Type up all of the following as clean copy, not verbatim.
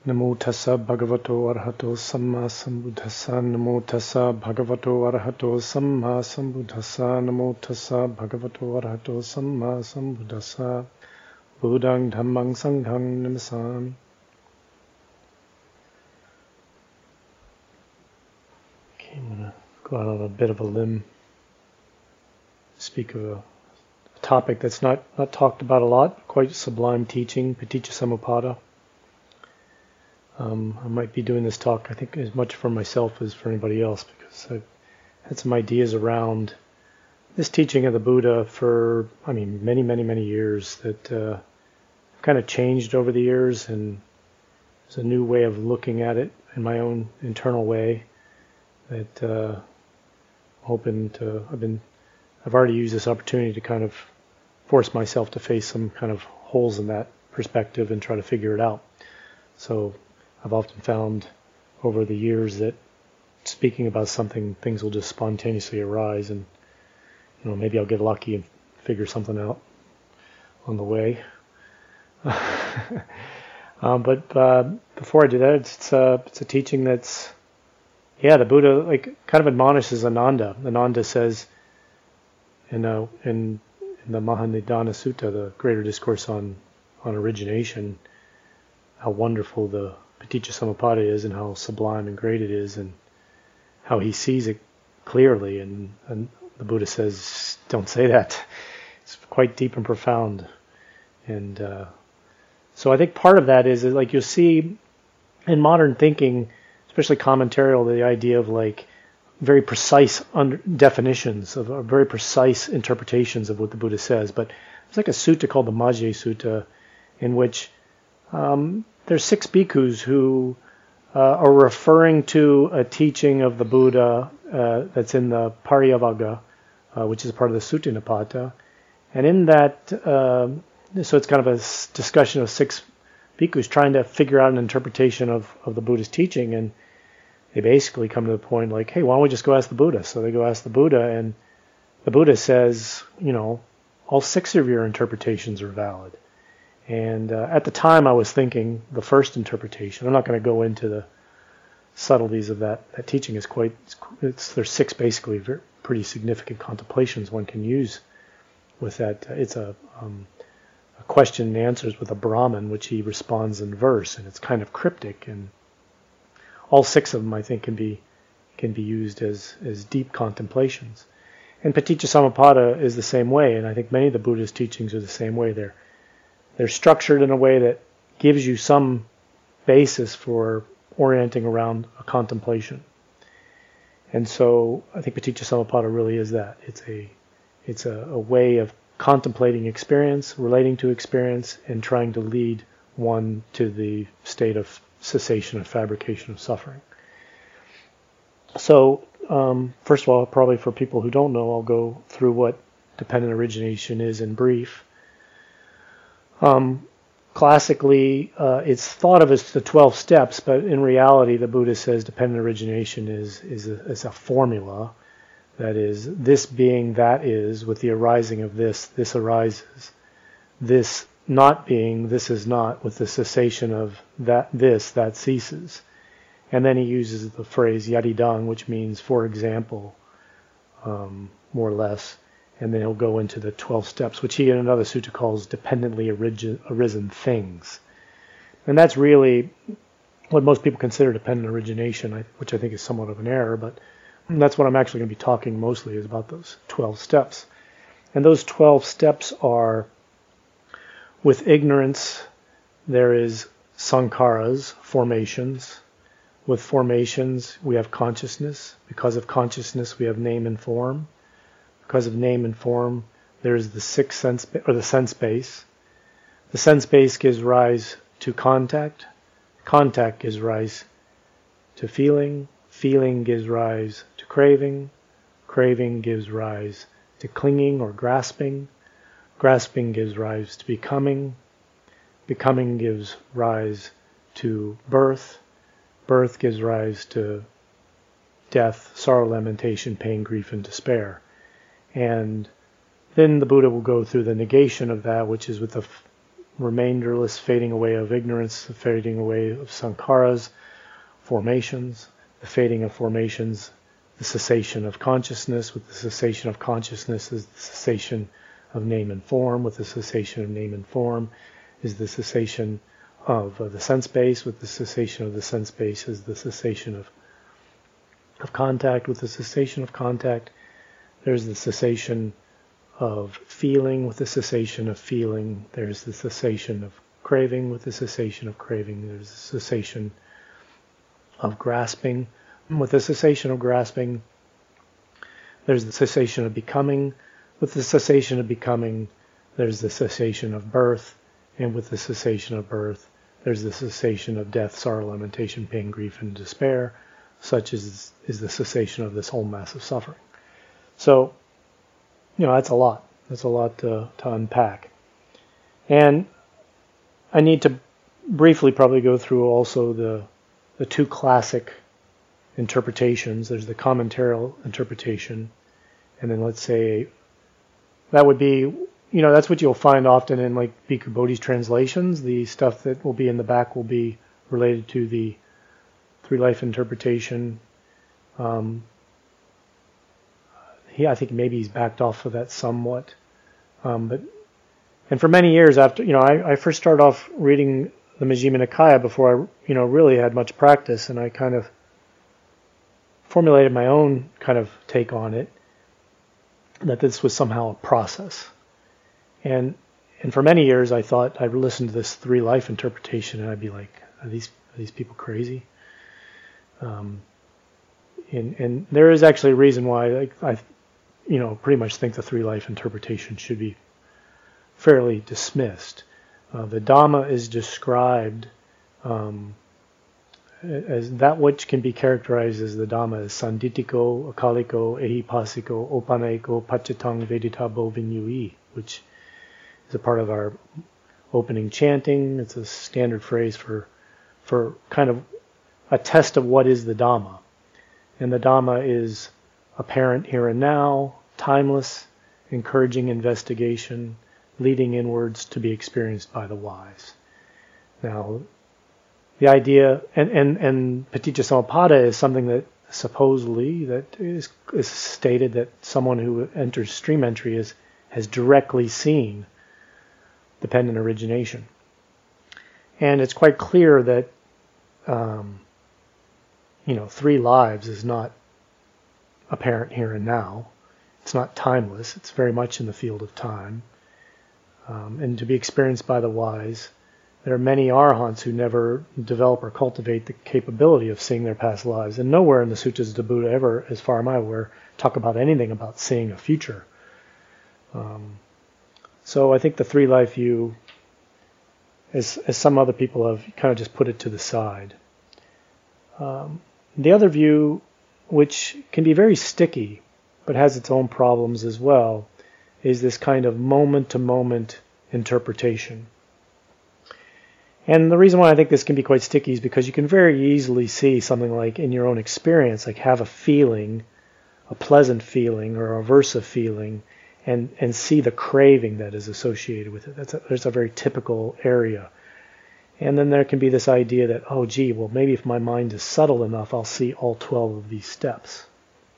Namo tassa bhagavato arahato samma sambuddhassa. Namo tassa bhagavato arahato samma sambuddhassa. Namo tassa bhagavato arahato samma sambuddhassa. Buddhaṃ dhammāṃ saṅghāṃ namasāmi. Okay, I'm going to go out on a bit of a limb, speak of a topic that's not talked about a lot, quite sublime teaching, Paticca I might be doing this talk, I think, as much for myself as for anybody else, because I've had some ideas around this teaching of the Buddha for, many, many, many years that have kind of changed over the years, and there's a new way of looking at it in my own internal way that I've already used this opportunity to kind of force myself to face some kind of holes in that perspective and try to figure it out. So I've often found over the years that speaking about something, things will just spontaneously arise, and maybe I'll get lucky and figure something out on the way. But before I do that, it's a teaching that's, the Buddha kind of admonishes Ananda. Ananda says in the Mahanidana Sutta, the Greater Discourse on Origination, how wonderful the Paticca is and how sublime and great it is, and how he sees it clearly. And the Buddha says, don't say that. It's quite deep and profound. And so I think part of that is like you'll see in modern thinking, especially commentarial, the idea of very precise definitions, of very precise interpretations of what the Buddha says. But there's a sutta called the Majjhima Sutta, in which there's 6 bhikkhus who are referring to a teaching of the Buddha that's in the Pariyavagga, which is part of the Sutta Nipata. And in that, so it's kind of a discussion of 6 bhikkhus trying to figure out an interpretation of the Buddha's teaching, and they basically come to the point hey, why don't we just go ask the Buddha? So they go ask the Buddha, and the Buddha says, all 6 of your interpretations are valid. And at the time I was thinking the first interpretation. I'm not going to go into the subtleties of that teaching. There's 6 basically pretty significant contemplations one can use with that. It's a question and answers with a Brahmin, which he responds in verse, and it's kind of cryptic, and all 6 of them I think can be used as deep contemplations. And Paticca is the same way, and I think many of the Buddha's teachings are the same way. They're structured in a way that gives you some basis for orienting around a contemplation. And so I think Paticca really is that. It's a way of contemplating experience, relating to experience, and trying to lead one to the state of cessation of fabrication of suffering. So first of all, probably for people who don't know, I'll go through what dependent origination is in brief. Classically, it's thought of as the 12 steps, but in reality, the Buddha says dependent origination is a formula. That is, this being that is, with the arising of this arises. This not being, this is not, with the cessation of that ceases. And then he uses the phrase yadidang, which means for example, more or less. And then he'll go into the 12 steps, which he in another sutta calls dependently arisen things. And that's really what most people consider dependent origination, which I think is somewhat of an error, but that's what I'm actually going to be talking mostly is about those 12 steps. And those 12 steps are, with ignorance, there is sankharas, formations. With formations, we have consciousness. Because of consciousness, we have name and form. Because of name and form, there is the the sense base. The sense base gives rise to contact. Contact gives rise to feeling. Feeling gives rise to craving. Craving gives rise to clinging or grasping. Grasping gives rise to becoming. Becoming gives rise to birth. Birth gives rise to death, sorrow, lamentation, pain, grief, and despair. And then the Buddha will go through the negation of that, which is with remainderless fading away of ignorance, the fading away of sankharas, formations, the fading of formations, the cessation of consciousness. With the cessation of consciousness is the cessation of name and form. With the cessation of name and form is the cessation of the sense base. With the cessation of the sense base is the cessation of contact. With the cessation of contact, there's the cessation of feeling. With the cessation of feeling, there's the cessation of craving. With the cessation of craving, there's the cessation of grasping. With the cessation of grasping, there's the cessation of becoming. With the cessation of becoming, there's the cessation of birth. And with the cessation of birth, there's the cessation of death, sorrow, lamentation, pain, grief, and despair. Such is the cessation of this whole mass of suffering. So, that's a lot. That's a lot to unpack. And I need to briefly probably go through also the two classic interpretations. There's the commentarial interpretation, and then let's say that would be, that's what you'll find often in like Bhikkhu Bodhi's translations. The stuff that will be in the back will be related to the Three Life interpretation. I think maybe he's backed off of that somewhat. And for many years after, I first started off reading the Majjhima Nikaya before I, really had much practice, and I kind of formulated my own kind of take on it, that this was somehow a process. And for many years I thought I'd listen to this Three Life interpretation and I'd be like, are these people crazy? And there is actually a reason why I pretty much think the Three Life interpretation should be fairly dismissed. The Dhamma is described as that which can be characterized as the Dhamma is sanditiko, akaliko, ehipasiko, opanayiko, pacitang veditabo vinyui, which is a part of our opening chanting. It's a standard phrase for kind of a test of what is the Dhamma. And the Dhamma is apparent here and now, timeless, encouraging investigation, leading inwards to be experienced by the wise. Now, the idea, and Paticca is something that supposedly that is stated that someone who enters stream entry has directly seen dependent origination. And it's quite clear that, three lives is not apparent here and now. It's not timeless. It's very much in the field of time. And to be experienced by the wise, there are many arahants who never develop or cultivate the capability of seeing their past lives. And nowhere in the Suttas of the Buddha ever, as far as I'm aware, talk about anything about seeing a future. So I think the Three Life view, as some other people have kind of just put it to the side. The other view, which can be very sticky, but has its own problems as well, is this kind of moment-to-moment interpretation. And the reason why I think this can be quite sticky is because you can very easily see something like in your own experience, like have a feeling, a pleasant feeling or a aversive feeling, and see the craving that is associated with it. There's a very typical area. And then there can be this idea that, well, maybe if my mind is subtle enough, I'll see all 12 of these steps.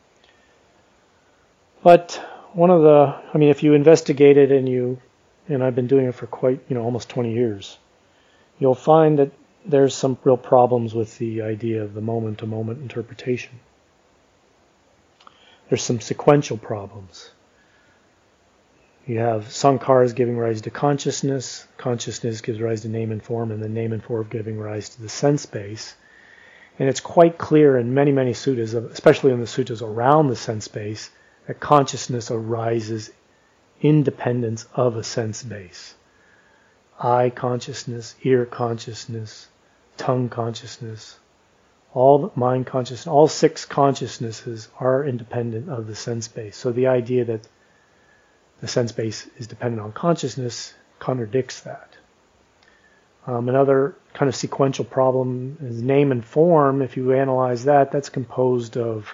But if you investigate it and I've been doing it for quite, almost 20 years, you'll find that there's some real problems with the idea of the moment-to-moment interpretation. There's some sequential problems. You have sankharas giving rise to consciousness. Consciousness gives rise to name and form, and the name and form giving rise to the sense base. And it's quite clear in many, many suttas, especially in the suttas around the sense base, that consciousness arises independent of a sense base. Eye consciousness, ear consciousness, tongue consciousness, all mind consciousness, all 6 consciousnesses are independent of the sense base. So the idea that the sense base is dependent on consciousness contradicts that. Another kind of sequential problem is name and form. If you analyze that, that's composed of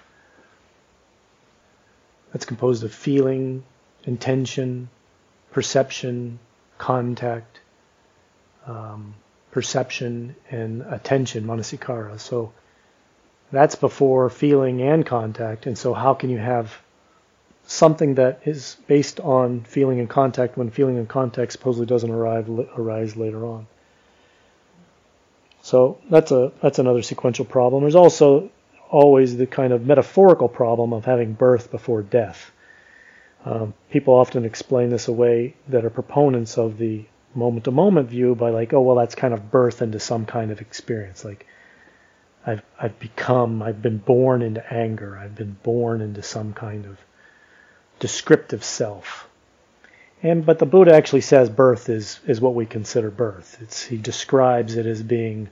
feeling, intention, perception, contact, perception, and attention, manasikara. So that's before feeling and contact. And so how can you have something that is based on feeling and contact when feeling and contact supposedly doesn't arise later on? So that's another sequential problem. There's also always the kind of metaphorical problem of having birth before death. People often explain this away that are proponents of the moment-to-moment view by like, oh, well, that's kind of birth into some kind of experience. Like, I've been born into anger. I've been born into some kind of descriptive self. But the Buddha actually says birth is what we consider birth. He describes it as being,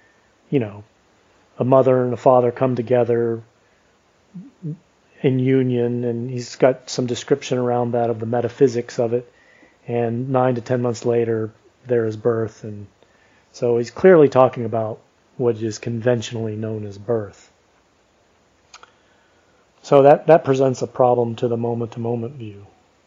a mother and a father come together in union, and he's got some description around that of the metaphysics of it. And 9 to 10 months later, there is birth. And so he's clearly talking about what is conventionally known as birth. So that presents a problem to the moment-to-moment view.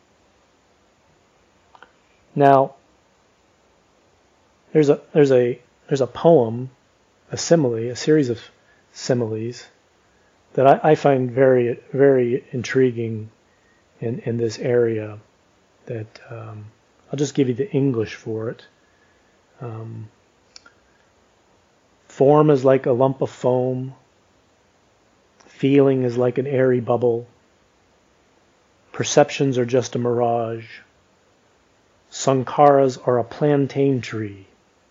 Now, there's a poem, a simile, a series of similes that I find very, very intriguing in this area. That I'll just give you the English for it. Form is like a lump of foam. Feeling is like an airy bubble. Perceptions are just a mirage. Sankharas are a plantain tree.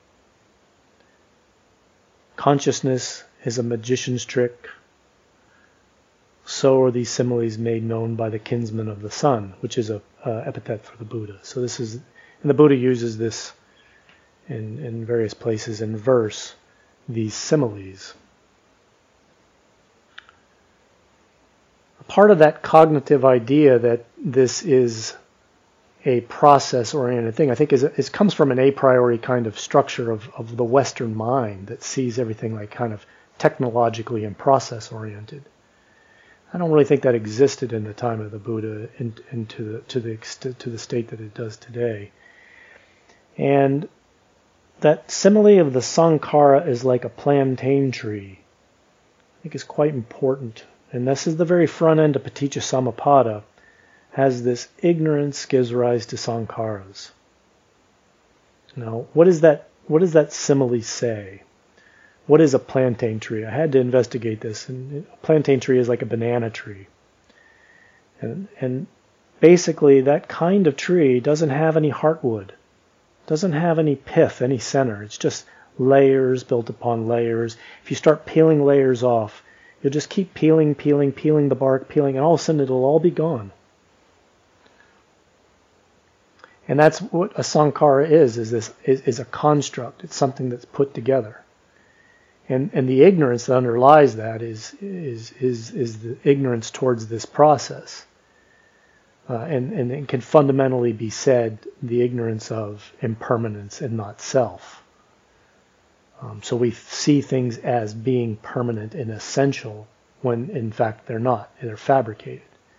Consciousness is a magician's trick. So are these similes made known by the kinsman of the sun, which is a epithet for the Buddha. So this is, and the Buddha uses this in various places in verse, these similes. A part of that cognitive idea that this is a process-oriented thing, I think, is comes from an a priori kind of structure of the Western mind that sees everything like kind of technologically and process-oriented. I don't really think that existed in the time of the Buddha to the state that it does today. And that simile of the sankhara is like a plantain tree, I think is quite important. And this is the very front end of Paticca Samuppada, has this ignorance gives rise to sankharas. Now, what does that simile say? What is a plantain tree? I had to investigate this. And a plantain tree is like a banana tree. And basically that kind of tree doesn't have any heartwood, doesn't have any pith, any center. It's just layers built upon layers. If you start peeling layers off, you'll just keep peeling the bark, and all of a sudden it'll all be gone. And that's what a sankhara is a construct. It's something that's put together. And the ignorance that underlies that is the ignorance towards this process. And it can fundamentally be said the ignorance of impermanence and not self. So we see things as being permanent and essential when in fact they're not. They're fabricated.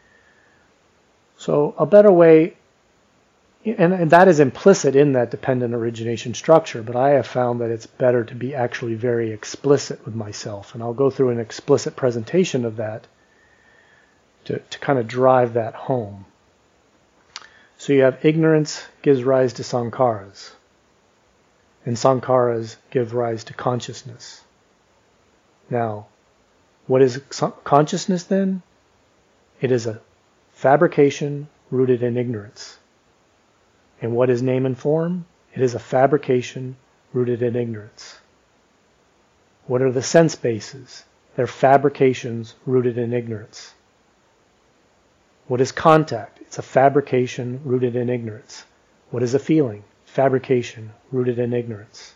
So a better way, and that is implicit in that dependent origination structure, but I have found that it's better to be actually very explicit with myself. And I'll go through an explicit presentation of that to kind of drive that home. So you have ignorance gives rise to sankharas, and sankharas give rise to consciousness. Now, what is consciousness then? It is a fabrication rooted in ignorance. And what is name and form? It is a fabrication rooted in ignorance. What are the sense bases? They're fabrications rooted in ignorance. What is contact? It's a fabrication rooted in ignorance. What is a feeling? Fabrication rooted in ignorance.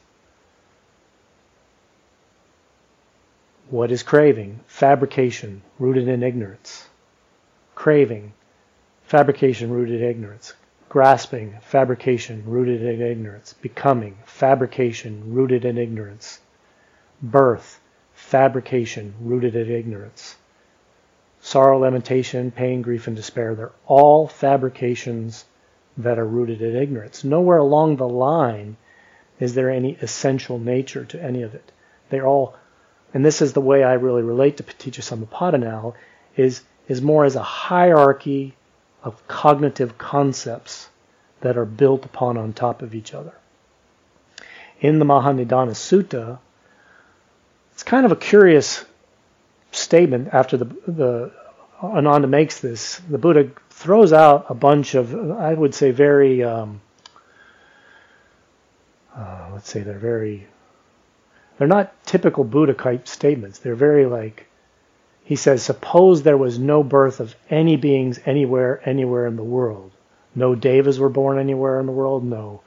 What is craving? Fabrication rooted in ignorance. Craving, fabrication rooted in ignorance. Grasping, fabrication rooted in ignorance. Becoming, fabrication rooted in ignorance. Birth, fabrication rooted in ignorance. Sorrow, lamentation, pain, grief, and despair, they're all fabrications that are rooted in ignorance. Nowhere along the line Is there any essential nature to any of it? They're all, and this is the way I really relate to Paticcasamuppada now, is more as a hierarchy of cognitive concepts that are built upon on top of each other. In the Mahanidana Sutta, it's kind of a curious statement after the Ananda makes this. The Buddha throws out a bunch of, I would say, very, they're not typical Buddha-type statements. They're very like, he says, suppose there was no birth of any beings anywhere in the world. No devas were born anywhere in the world. No,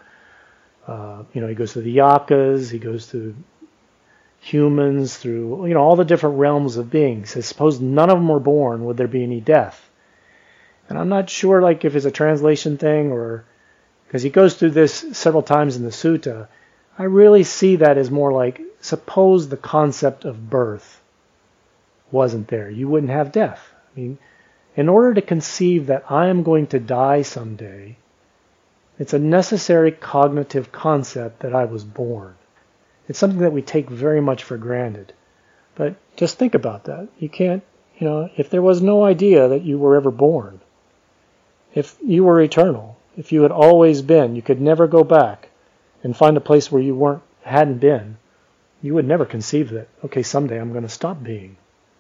he goes to the yakas, he goes to humans, through, all the different realms of beings. He says, suppose none of them were born, would there be any death? And I'm not sure, like, if it's a translation thing or, because he goes through this several times in the sutta. I really see that as more like, suppose the concept of birth wasn't there. You wouldn't have death. I mean, in order to conceive that I am going to die someday, it's a necessary cognitive concept that I was born. It's something that we take very much for granted. But just think about that. You can't, if there was no idea that you were ever born, if you were eternal, if you had always been, you could never go back and find a place where you hadn't been, you would never conceive that, okay, someday I'm going to stop being.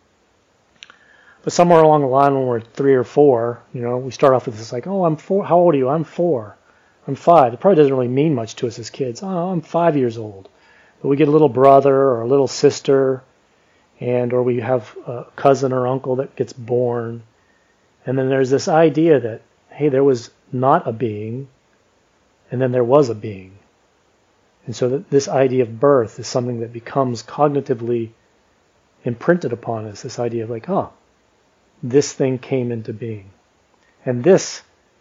But somewhere along the line when we're 3 or 4, we start off with this like, oh, I'm 4. How old are you? I'm 4. I'm 5. It probably doesn't really mean much to us as kids. Oh, I'm 5 years old. But we get a little brother or a little sister, or we have a cousin or uncle that gets born. And then there's this idea that, hey, there was not a being, and then there was a being. And so that this idea of birth is something that becomes cognitively imprinted upon us, this idea of like, this thing came into being. And this,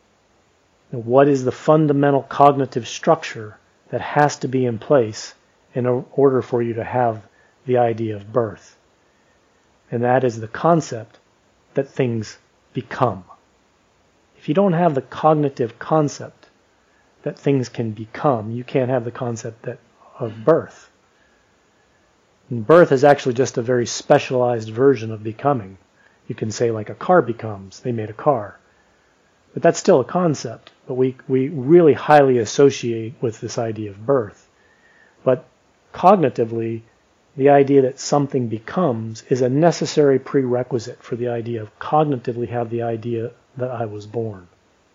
what is the fundamental cognitive structure that has to be in place in order for you to have the idea of birth? And that is the concept that things become. If you don't have the cognitive concept that things can become, you can't have the concept of birth. And birth is actually just a very specialized version of becoming. You can say like a car becomes, they made a car. But that's still a concept. But we really highly associate with this idea of birth. But cognitively, the idea that something becomes is a necessary prerequisite for the idea of cognitively have the idea that I was born.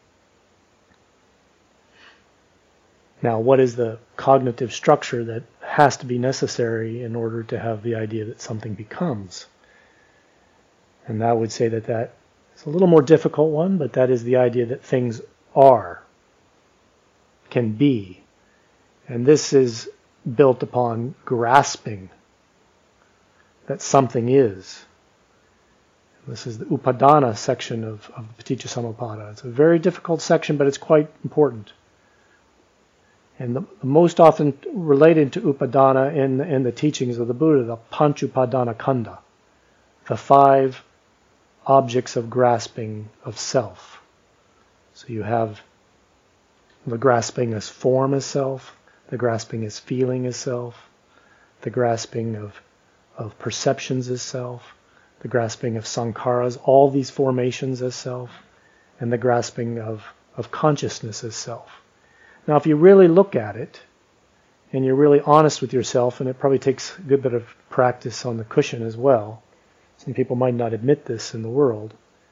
Now, what is the cognitive structure that has to be necessary in order to have the idea that something becomes? And I would say that is a little more difficult one, but that is the idea that things are, can be. And this is built upon grasping that something is. This is the Upadana section of Paticcasamuppada. It's a very difficult section, but it's quite important. And the most often related to Upadana in the teachings of the Buddha, the Panchupadana Khandha, the 5 objects of grasping of self. So you have the grasping as form as self, the grasping as feeling as self, the grasping of perceptions as self, the grasping of sankharas, all these formations as self, and the grasping of consciousness as self. Now, if you really look at it, and you're really honest with yourself, and it probably takes a good bit of practice on the cushion as well, some people might not admit this in the world,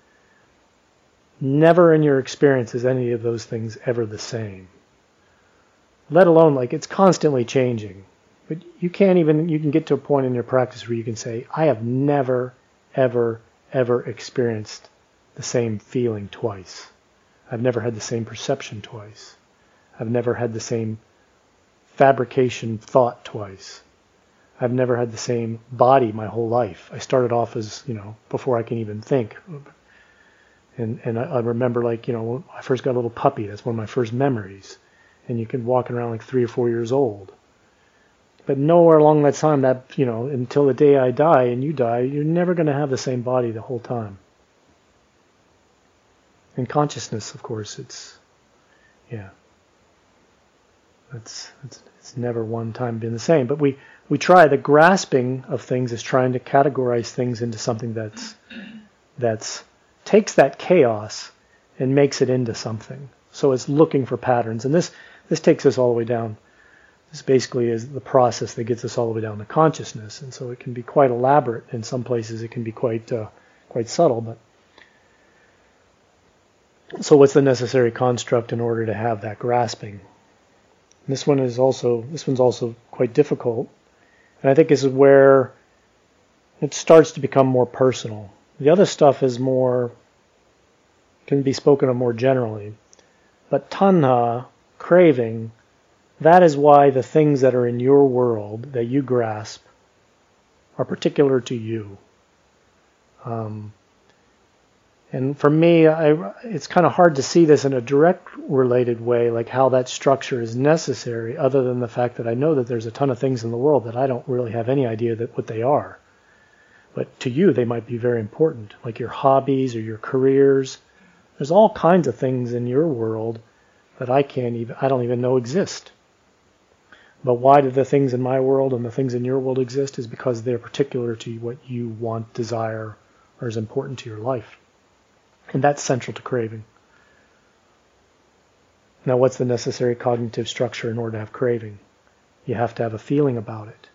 never in your experience is any of those things ever the same. Let alone, like, it's constantly changing. But you can get to a point in your practice where you can say, I have never, ever, ever experienced the same feeling twice. I've never had the same perception twice. I've never had the same fabrication thought twice. I've never had the same body my whole life. I started off as, before I can even think. And I remember, when I first got a little puppy, that's one of my first memories. And you can walk around like 3 or 4 years old. But nowhere along that time, until the day I die and you die, you're never going to have the same body the whole time. And consciousness, of course, it's It's never one time been the same. But we try, the grasping of things is trying to categorize things into something that's takes that chaos and makes it into something. So it's looking for patterns. And this takes us all the way down. This basically is the process that gets us all the way down to consciousness. And so it can be quite elaborate. In some places it can be quite subtle. But so what's the necessary construct in order to have that grasping? And this one's also quite difficult. And I think this is where it starts to become more personal. The other stuff is can be spoken of more generally. But tanha, craving, that is why the things that are in your world that you grasp are particular to you. And for me, it's kind of hard to see this in a direct related way, like how that structure is necessary, other than the fact that I know that there's a ton of things in the world that I don't really have any idea what they are. But to you, they might be very important, like your hobbies or your careers. There's all kinds of things in your world that I don't even know exist. But why do the things in my world and the things in your world exist is because they're particular to what you want, desire, or is important to your life. And that's central to craving. Now, what's the necessary cognitive structure in order to have craving? You have to have a feeling about it.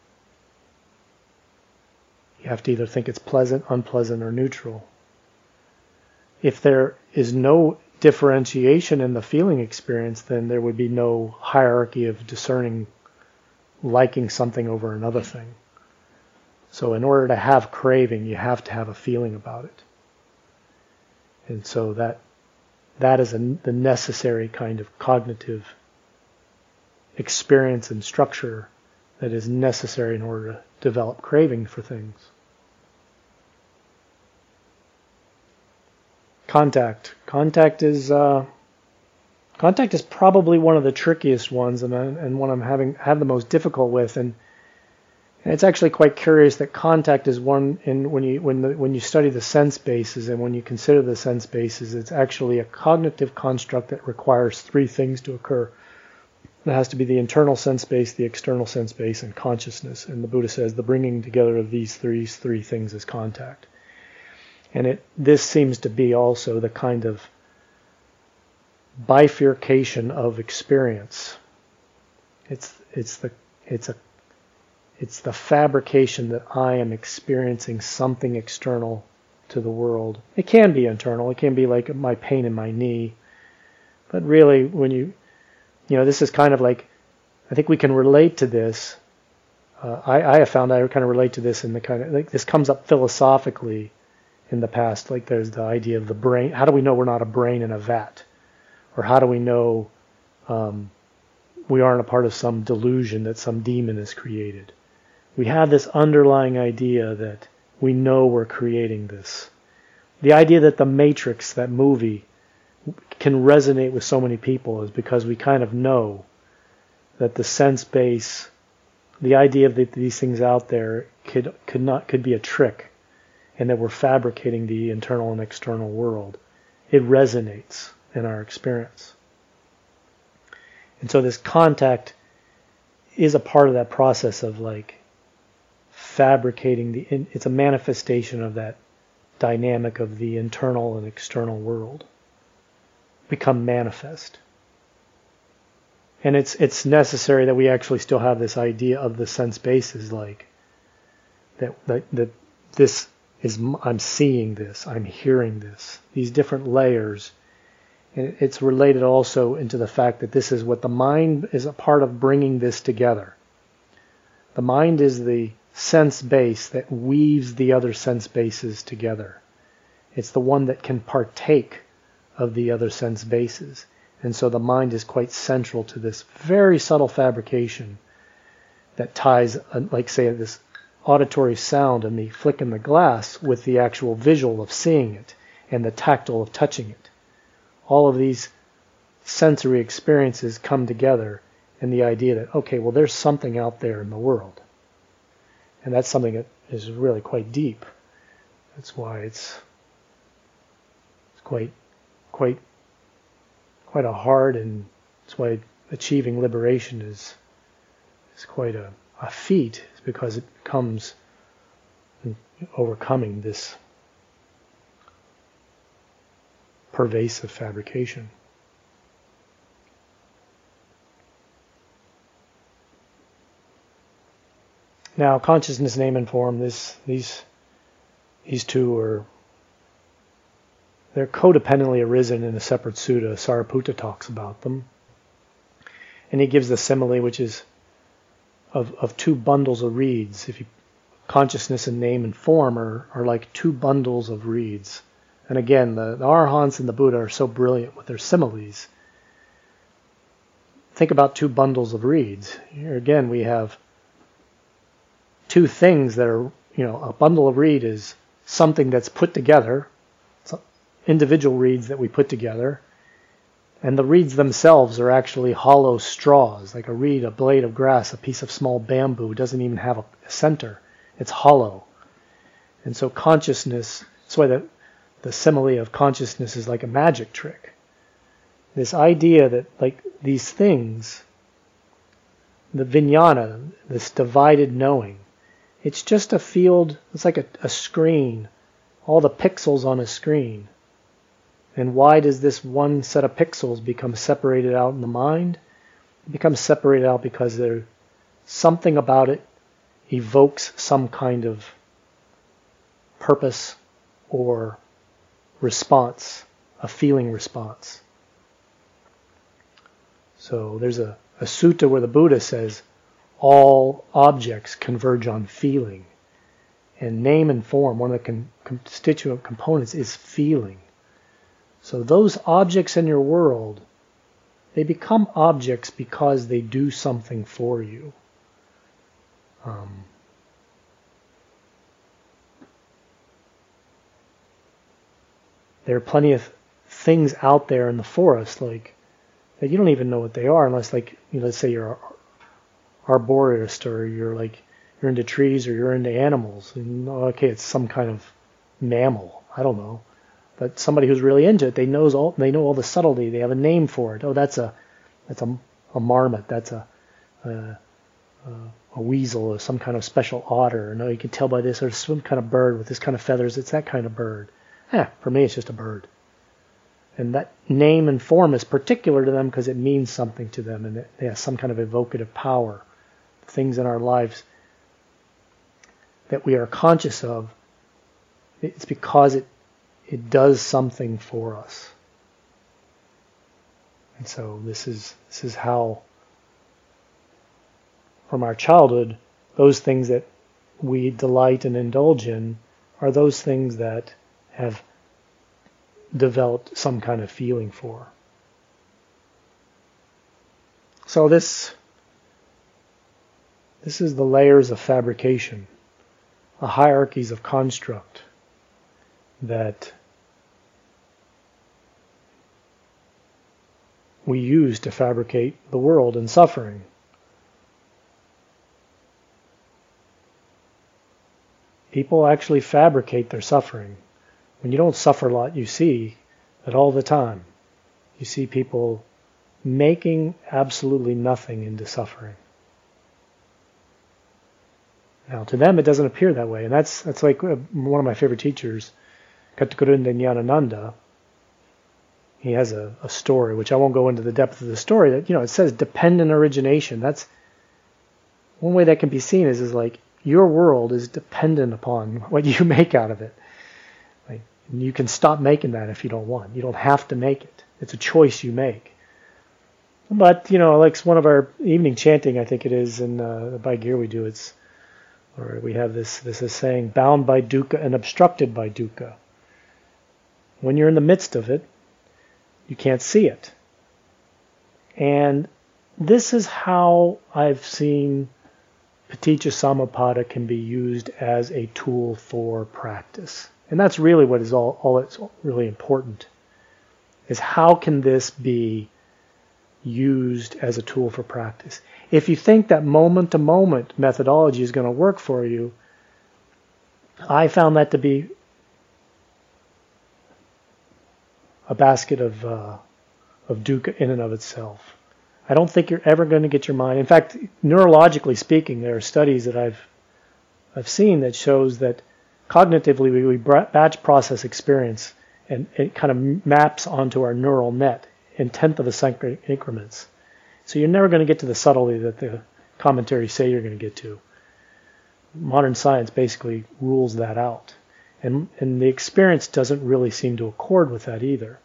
You have to either think it's pleasant, unpleasant, or neutral. If there is no differentiation in the feeling experience, then there would be no hierarchy of discerning, liking something over another thing. So in order to have craving, you have to have a feeling about it. And so that is the necessary kind of cognitive experience and structure that is necessary in order to develop craving for things. Contact is probably one of the trickiest ones, and one I'm have the most difficult with, and it's actually quite curious that contact is one. And when you study the sense bases and when you consider the sense bases, it's actually a cognitive construct that requires three things to occur. It has to be the internal sense base, the external sense base, and consciousness. And the Buddha says the bringing together of these three things is contact. And this seems to be also the kind of bifurcation of experience. It's the fabrication that I am experiencing something external to the world. It can be internal. It can be like my pain in my knee. But really, when this is kind of like, I think we can relate to this. I have found I kind of relate to this in the kind of, like this comes up philosophically in the past. Like there's the idea of the brain. How do we know we're not a brain in a vat? Or how do we know we aren't a part of some delusion that some demon has created? We have this underlying idea that we know we're creating this. The idea that The Matrix, that movie, can resonate with so many people is because we kind of know that the sense base, the idea that these things out there could be a trick, and that we're fabricating the internal and external world. It resonates in our experience. And so this contact is a part of that process of like fabricating it's a manifestation of that dynamic of the internal and external world become manifest. And it's necessary that we actually still have this idea of the sense bases, like that this is, I'm seeing this, I'm hearing this, these different layers. And it's related also into the fact that this is what the mind is a part of bringing this together. The mind is the sense base that weaves the other sense bases together. It's the one that can partake of the other sense bases. And so the mind is quite central to this very subtle fabrication that ties, like say, this auditory sound and the flick in the glass with the actual visual of seeing it and the tactile of touching it. All of these sensory experiences come together in the idea that, okay, well, there's something out there in the world. And that's something that is really quite deep. That's why it's quite a hard, and that's why achieving liberation is is quite a feat, because it comes overcoming this pervasive fabrication. Now, consciousness, name, and form, these two they're codependently arisen in a separate sutta. Sariputta talks about them. And he gives the simile, which is of two bundles of reeds. Consciousness and name and form are like two bundles of reeds. And again, the Arahants and the Buddha are so brilliant with their similes. Think about two bundles of reeds. Here again, we have two things that are, a bundle of reed is something that's put together, individual reeds that we put together, and the reeds themselves are actually hollow straws, like a reed, a blade of grass, a piece of small bamboo, doesn't even have a center. It's hollow. And so consciousness, that's why the simile of consciousness is like a magic trick. This idea that like these things, the vijnana, this divided knowing, it's just a field, it's like a screen, all the pixels on a screen. And why does this one set of pixels become separated out in the mind? It becomes separated out because there's something about it evokes some kind of purpose or response, a feeling response. So there's a sutta where the Buddha says all objects converge on feeling. And name and form, one of the constituent components, is feeling. So those objects in your world, they become objects because they do something for you. There are plenty of things out there in the forest, like that you don't even know what they are, unless, like, let's say you're an arborist, or you're into trees, or you're into animals. And, okay, it's some kind of mammal. I don't know. But somebody who's really into it, they know all the subtlety. They have a name for it. Oh, that's a marmot. That's a weasel, or some kind of special otter. No, you can tell by this, or some kind of bird with this kind of feathers. It's that kind of bird. For me, it's just a bird. And that name and form is particular to them because it means something to them, and it has some kind of evocative power. Things in our lives that we are conscious of, it's because it does something for us. And so this is how, from our childhood, those things that we delight and indulge in are those things that have developed some kind of feeling for. So this is the layers of fabrication, the hierarchies of construct that we use to fabricate the world and suffering. People actually fabricate their suffering. When you don't suffer a lot, you see that all the time. You see people making absolutely nothing into suffering. Now, to them, it doesn't appear that way. And that's like one of my favorite teachers, Katagurunda Nyanananda. He has a story, which I won't go into the depth of the story, that, it says dependent origination. That's one way that can be seen is like your world is dependent upon what you make out of it. Like, you can stop making that if you don't want. You don't have to make it. It's a choice you make. But, like one of our evening chanting, I think it is, in the Bhai Gear we do, or we have this is saying, bound by dukkha and obstructed by dukkha. When you're in the midst of it, you can't see it. And this is how I've seen Paticca Samuppada can be used as a tool for practice. And that's really what is all that's really important, is how can this be used as a tool for practice. If you think that moment-to-moment methodology is going to work for you, I found that to be a basket of dukkha in and of itself. I don't think you're ever going to get your mind. In fact, neurologically speaking, there are studies that I've seen that shows that cognitively we batch process experience, and it kind of maps onto our neural net in tenth of a second increments. So you're never going to get to the subtlety that the commentaries say you're going to get to. Modern science basically rules that out. And the experience doesn't really seem to accord with that either.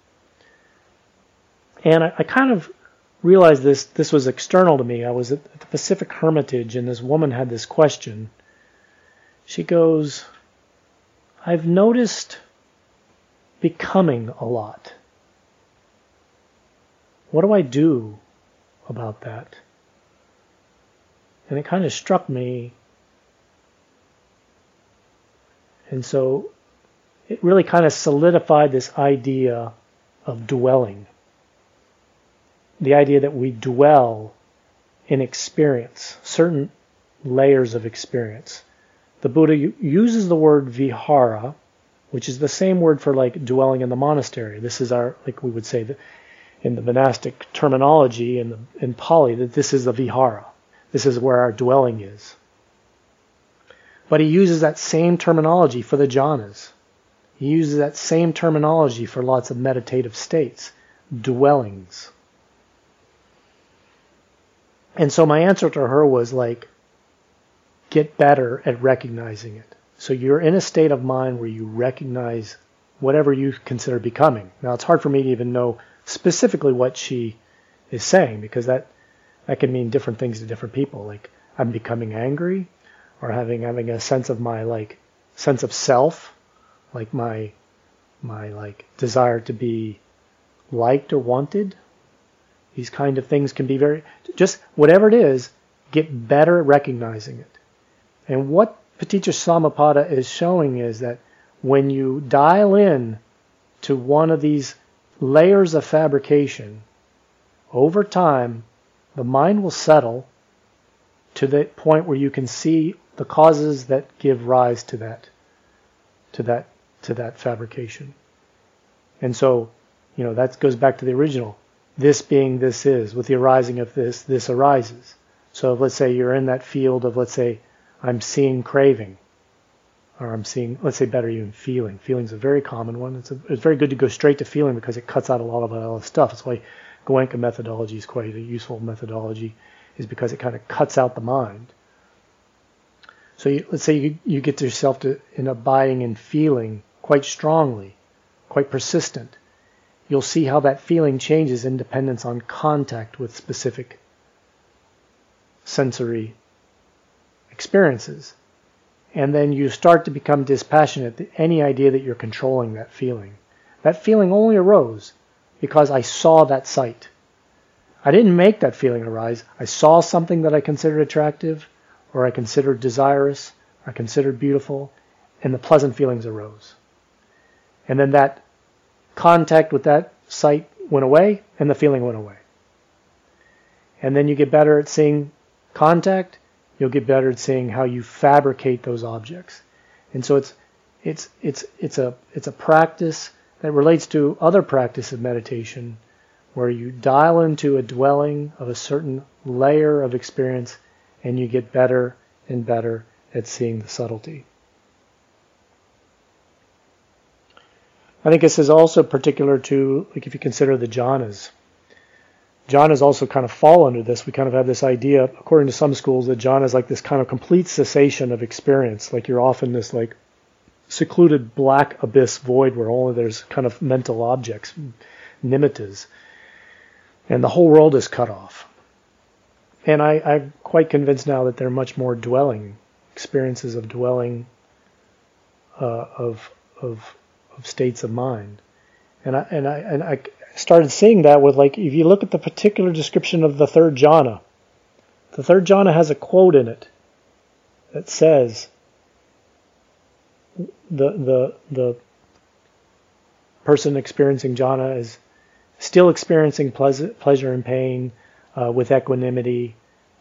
And I kind of realized this was external to me. I was at the Pacific Hermitage, and this woman had this question. She goes, I've noticed becoming a lot. What do I do about that? And it kind of struck me. And so it really kind of solidified this idea of dwelling. The idea that we dwell in experience, certain layers of experience. The Buddha uses the word vihara, which is the same word for like dwelling in the monastery. This is our, like we would say in the monastic terminology in Pali, that this is the vihara. This is where our dwelling is. But he uses that same terminology for the jhanas. He uses that same terminology for lots of meditative states, dwellings. And so my answer to her was like, get better at recognizing it. So you're in a state of mind where you recognize whatever you consider becoming. Now it's hard for me to even know specifically what she is saying, because that can mean different things to different people. Like I'm becoming angry, or having a sense of my like sense of self, like my like desire to be liked or wanted. These kind of things can be very, just whatever it is, get better at recognizing it. And what Paticca Samuppada is showing is that when you dial in to one of these layers of fabrication, over time, the mind will settle to the point where you can see the causes that give rise to that fabrication. And so, that goes back to the original. This being this is, with the arising of this arises. So let's say you're in that field of, let's say, I'm seeing craving, or I'm seeing, let's say better even feeling. Feeling's a very common one. It's very good to go straight to feeling because it cuts out a lot of other stuff. That's why Goenka methodology is quite a useful methodology, is because it kind of cuts out the mind. So let's say you get yourself in abiding in feeling quite strongly, quite persistent. You'll see how that feeling changes in dependence on contact with specific sensory experiences. And then you start to become dispassionate to any idea that you're controlling that feeling. That feeling only arose because I saw that sight. I didn't make that feeling arise. I saw something that I considered attractive, or I considered desirous, or I considered beautiful, and the pleasant feelings arose. And then that contact with that sight went away, and the feeling went away. And then you get better at seeing contact. You'll get better at seeing how you fabricate those objects. And so it's a practice that relates to other practice of meditation, where you dial into a dwelling of a certain layer of experience, and you get better and better at seeing the subtlety. I think this is also particular to, like, if you consider the jhanas. Jhanas also kind of fall under this. We kind of have this idea, according to some schools, that jhana is like this kind of complete cessation of experience. Like you're off in this like secluded black abyss void where only there's kind of mental objects, nimittas, and the whole world is cut off. And I'm quite convinced now that there are much more dwelling experiences of dwelling of states of mind, and I started seeing that with, like, if you look at the particular description of the third jhana, the third jhana has a quote in it that says the person experiencing jhana is still experiencing pleasure and pain with equanimity,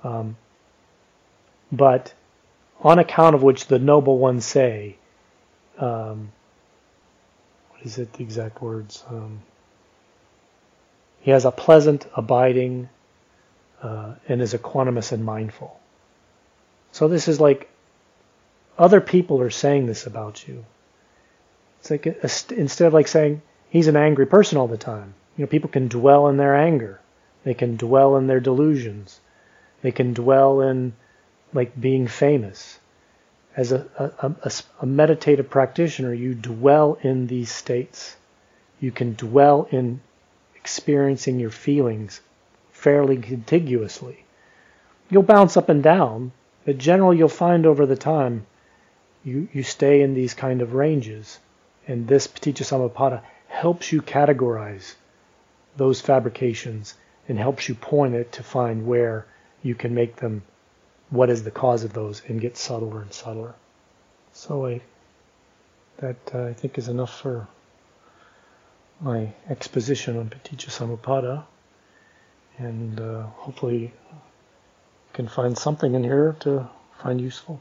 but on account of which the noble ones say, what is it, the exact words? He has a pleasant abiding and is equanimous and mindful. So this is like other people are saying this about you. It's like instead of like saying he's an angry person all the time. People can dwell in their anger. They can dwell in their delusions. They can dwell in like being famous. As a meditative practitioner, you dwell in these states. You can dwell in experiencing your feelings fairly contiguously. You'll bounce up and down, but generally you'll find over the time you stay in these kind of ranges. And this Paticca Samuppada helps you categorize those fabrications and helps you point it to find where you can make them, what is the cause of those, and get subtler and subtler. So that I think is enough for my exposition on Paticca Samuppada. And hopefully you can find something in here to find useful.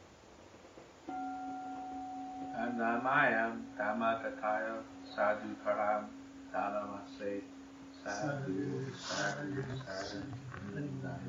Namayam Dhammakataya Sadhu Param Dharamase Sadhu Sadhu Sadhu